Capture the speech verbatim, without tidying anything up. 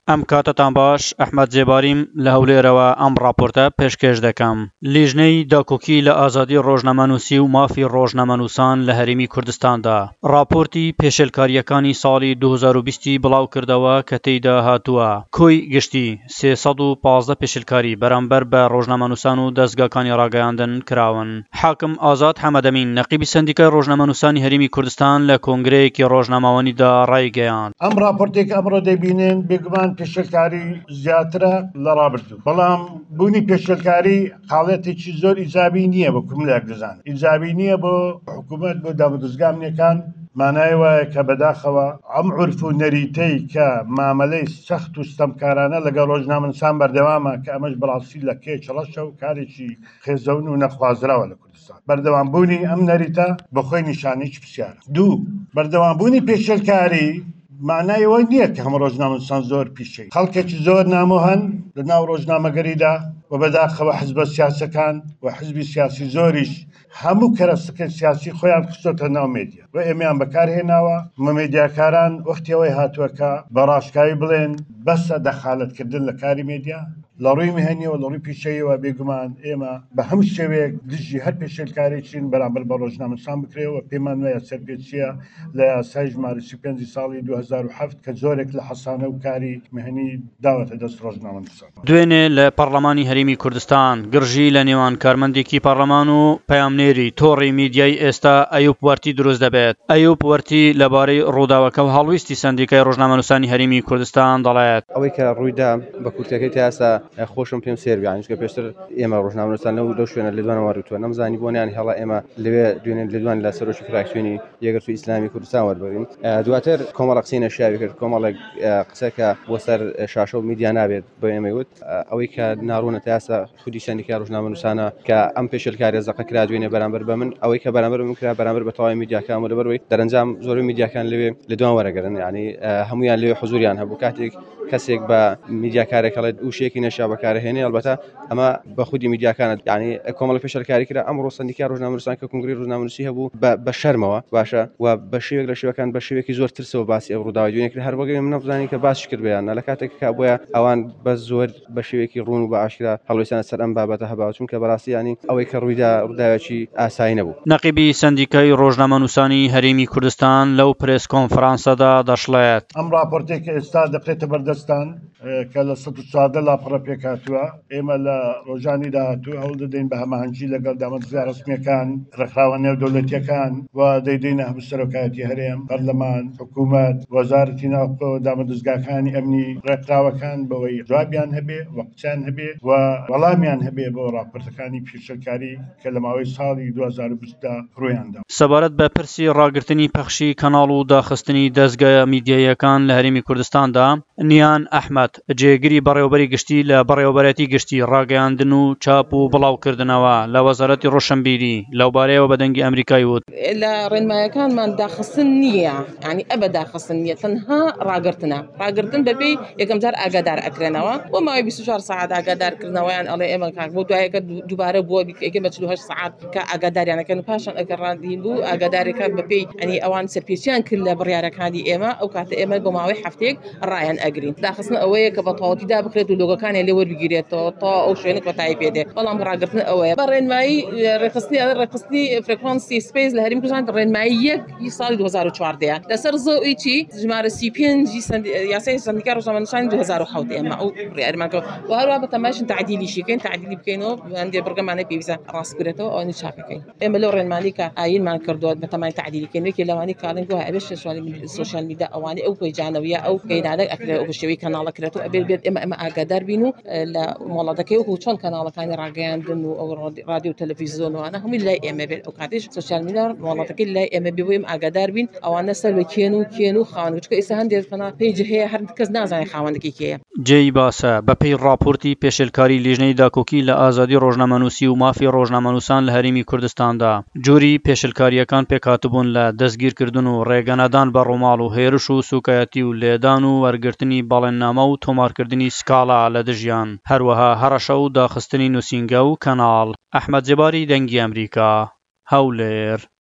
ئەم کاتتان باش ئەحمەد جێباریم لە هەولێرەوە ئەم ڕاپۆرتە پێشکەش دەکەم. لیژنەی داکۆکی لە ئازادی ڕۆژنامەنووسی و مافی ڕۆژنامەنووسان لە هەرێمی کوردستاندا ڕاپۆرتی پێشێلکاریەکانی ساڵی دوو هەزار و بیست بڵاو کردەوە کە تێیدا هاتووە کۆی گشتی سێسەد و پانزدە پێشێلکاری بەرامبەر بە ڕۆژنامەنووسان و دەستگاکانی ڕاگەیاندن کراون. حاکم ئازاد حەمەدەمین نەقیبی سەندیکای ڕۆژنامەنووسانی هەرێمی کوردستان لە کۆنگرەیەکی ڕۆژنامەوانیدا ڕایگەیاند. ئەم ڕاپۆرتێک ئەمڕۆ دەبینێن بێگومان پێشێلکاری زیاترە لە ڕابردوو، بەڵام بوونی پێشێلکاری حاڵەتێکی زۆر ئیجابی نییە بۆ کوملایەک دەزانێت. ئیجابی نییە بۆ حکوومەت بۆ دامەدەستگامنیەکان مانای وایە کە بەداخەوە ئەم عورف و نەریتەی کە مامەلەی سەخت و ستەمکارانە لەگەڵ ڕۆژنامەنووسان بەردەوامە کە ئەمەش بەڕاستی لە کێچەڵەشە و کارێکی خێزەون و نەخوازراوە لە کوردستان. بەردەوامبوونی ئەم نەریتە بەخۆی نیشانەیەکی پرسیارە. دوو، بەردەوامبوونی پێشێلکاری معنای ئەوە نییە کە هەموو ڕۆژنامەنووسان زۆر پیشەی، خەڵکێکی زۆر نامۆ هەن لە ناو ڕۆژنامەگەریدا و بەداخەوە حزبە سیاسەکان و حزبی سیاسی زۆریش هەموو کەرەسەکە سیاسی خۆیان خستۆتە ناو مێدیا و ئێمەیان بەکارهێناوە. مەمێدیاکاران وەختیەوەی هاتووەکە بە ڕاشکایی بڵێن بەسە دەخالەتکردن لە کاری مێدیا لە ڕووی مهنیەوە لە ڕووی پیشەیەوە بێگومان ئێمە بە هەموو شێوەیەک دژی هەر پێشێلکارێکین بەرامبەر بە ڕۆژنامەنووسان بکرێەوە. پێمان وایە سەرپێچیە لە یاسای ژمارە سی و پێنج ساڵی دوو هەزار و هەفت کە زۆرێک لە حەسانە و کاری مهنی داوەتە دەست ڕۆژنامەنووسان. دوێنێ لە پەرلەمانی هەرێمی کوردستان گرژی لە نێوان کارمەندێکی پەرلەمان و پەیامنێری تۆڕی میدیای ئێستا ئەیوب وەرتی دروست دەبێت. ئەیوب وەرتی لەبارەی ڕووداوەکە و هەڵویستی سەندیکای ڕۆژنامەنووسانی هەرێمی کوردستان دەڵێت ئەوەی کە ڕوویدا بە کورتەکەی تاسا خۆشم پێم سێربی عنیشکە پێشتر ئێمە ڕۆژنامەنووسان لەو لەو شوێنە لێدوانەوە ڕوتووە نەمزانی بۆنیان هێڵا ئێمە لەوێ دوێنێ لێدوان لە سەرۆکی فراکسیۆنی یەکگرتووی ئیسلامی کوردستان وەربگرین. دواتر کۆمەڵە قسەی نەشیاوی کرد، کۆمەڵێک قسەکە بۆ سەر شاشە و میدیا نابێت بۆ ئێمە وت ئەوەی کە ناڕوونە تاسا خودی سەندیکای ڕۆژنامەنووسانە کە ئەم پێشێلکاری زەقە کرا دوێنێ بەرامبەر بە من ئەوەی کە بەرامبەر من کرا بەرامبەر بە تەواوی میدیاکان و لەبەرەوەی دەرەنجام زۆربەی میدیاکان لەوێ لێدوان وەرەگەرن، یعنی هەمویان لەوێ حوزوریان هەبوو. کاتێک کەسێک بە میدیاکارێکەڵێت وشەیەکی نەشا بەکارهێنێ ئەلبەتە ئەمە بە خودی میدیاکانت، یعنی کۆمەڵە پێشێلکاری کرا. ئەمڕۆ سەندیکای ڕۆژنامەنووسان کە کنگڕی ڕۆژنامەنووسی هەبوو بە شەرمەوە باشە و بە شێوێک لە شێوەکان بە شێوێکی زۆر ترسەوە باسی ئەو ڕووداوی دوێنێ کرد. هەر وەگەی من نەبزانی کە باسیش کرد بەیان لە کاتێک کە بۆیە ئەوان بە زۆر بە شێوێکی ڕوون و بە ئاشکرا هەڵوێستانە سەر ئەم بابەتە هەباوە، چونکە بەڕاستی ینی ئەوەی کە ڕوویدا ڕووداوێکی ئاسایی نەبوو. نەقیبی سەندیکای ڕۆژنامەنووسانی هەرێمی کوردستان لەو پرێس کۆنفرانسەدا دەشڵێت ئەم ڕاپۆرتێک ئێستا دەقێتە بەردەستان کە لە سەد و چواردە لاپەڕە پێکهاتووە. ئێمە لە ڕۆژانی داهاتوو هەوڵ دەدەین بە هەماهەنگی لەگەڵ دامەزرا ڕسمیەکان، ڕێکخراوە نێودەوڵەتیەکان و دەیدەینە هەموو سەرۆکایەتی هەرێم، پەرلەمان، حکوومەت، وەزارەتی ناوخۆ، دامەدەستگاکانی ئەمنی ڕێکخراوەکان بەوەی جوابیان هەبێ و قسەیان هەبێ و وەڵامیان هەبێ بۆ ڕاپۆرتەکانی پێشێلکاری کە لە ماوەی ساڵی دوو هەزار و بیستدا ڕوویاندا. سەبارەت بە پرسی ڕاگررتنی پەخشی کەناڵ و داخستنی دەستگای میدیایەکان لە هەرێمی کوردستاندا نیان ئەحمەد جێگیری بەڕێوەبەری گشتی لە بەڕێوەبەرەتی گشتی ڕاگەیاندن و چاپ و بڵاوکردنەوە لە وەزارەتی ڕۆشنبیری لەوبارەیەوە بە دەنگی ئەمریکای وت لە ڕێنمایەکانمان داخستن نییە، ینی ئەبە داخستن نییە، تەنها ڕاگررتنە ڕاگررتن بەبێ یەکەم جار ئاگادار ئەکرێنەوە بۆ ماوەی بیست و چوار سەعات ئاگادارکردنەوەیان ئەڵێ ئێمە کاک بۆ دوایەکە دووبارە بۆ بیکەکە بە چل و هەشت سەعات کە ئاگاداریانەکەن و پاشان ئەگەر ڕاندین بوو ئاگادارەکە بەپێی ئەنی ئەوان سەرپێچیان کرد لە بڕیارەکانی ئێمە ئەو کاتە ئێمە بۆ ماوەی هەفتەیەک ڕایان ئەگرین. داخستن ئەوەیە کە بە تەواوەتیدا بکرێت و لۆگەکانی لێ وەربگیرێتەوە تا ئەو شوێنە کۆتایی پێدێ، بەڵام ڕاگررتن ئەوەیە بە ڕێنمایی ڕێخستنی ڕێخستنی فرێکوانسی سپیس لە هەرێمی کوردستان ڕێنمایی یەک ساڵی دوو هەزار و چواردە لەسەر زۆئی چی ژمارە سی و پێنج یاسای سەندیکای ڕۆژنامەنووسانی دوو هەزار و حەوت ئێمە ئەو ڕێیارمانکەوە و هەروە بە تەماشن تعدیلیشیکەین تعدیلی بکەینەوە هەندێ بڕگەمانە پێویستە ڕاست بکرێتەوە ئەوەی چاپ بکەین. ئێمە لەو ڕێنمانی کە ئاینمان کردووە بە تەمای تعدیلیکەین وەکی لەوانی کاڵنگ وایە ئەبێ سوشیال میدیا ئەوانی ئەو کۆیجانەویە ئەو کەینانە ئەکرێت ئەو شێوەی کەناڵەکرێت و ئەبێ بێت ئێمە ئەمە ئاگادار بین و لە وڵاتەکەی وەکو چۆن کەناڵەکانی ڕاگەیاندن و ئەو رادیۆ و تەلەڤیزیۆنەوانە هەمووی لای ئێمە بێت، ئەو کاتیش سوشیال میدیا وڵاتەکەی لای ئێمە بێ بۆ ئێمە ئاگادار بین ئەوانە سەربە کێن و کێن و خاوەن چکە ئێستا هەندێک فەنا پێیج هەیە هەر کەس نازانێت خاوەندەکەی کێیە. جێی باسە بەپێی ڕاپۆرتی پێشێلکاری لیژنەی داکۆکی لە ئازادی ڕۆژنامەنووسی و مافی ڕۆژنامەنووسان لە هەرێمی کوردستاندا جووری پێشێلکاریەکان پێکهاتبوون لە دەستگیرکردن و ڕێگەنەدان بە ڕۆماڵ و هێرش و سوکایەتی و لێدان و وەرگرتنی بەڵێننامە و تۆمارکردنی سکاڵا لە دژیان، هەروەها هەڕەشە و داخستنی نووسینگە و کەناڵ. ئەحمەد جێباری دەنگی ئەمریکا، هەولێر.